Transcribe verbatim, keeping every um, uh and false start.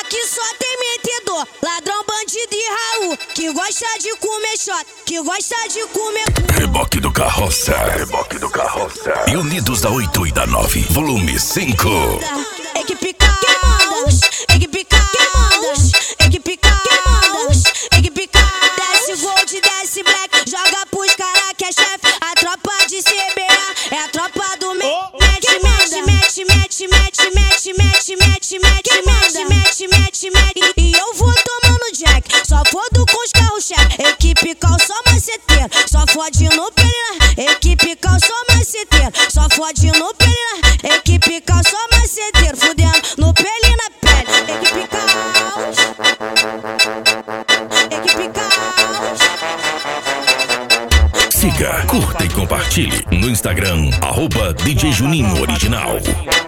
aqui só tem metedor, ladrão, bandido e Raul, que gosta de comer shot, que gosta de comer cu. Reboque do Carroça, reboque do Carroça. E Unidos da oito e da nove, volume cinco. Equipe Caos, equipe Caos, equipe Caos, equipe Caos. Desce Gold, desce Black, joga pros cara que é chefe. A tropa de C B A é a tropa do me. Mete, mete, mete, mete, mete, mete, mete, mete, mete, mete, mete, mete, mete. E eu vou tomando Jack, só fodo com os carros-chefe. Equipe Caos, só maceteiro, só fode no pelina. Equipe Caos, só maceteiro, só fode no pelina. Equipe Caos, só maceteiro, fudendo no pele na pele. Equipe Caos, equipe Caos. Siga, curta e compartilhe no Instagram, arroba D J Juninho Original.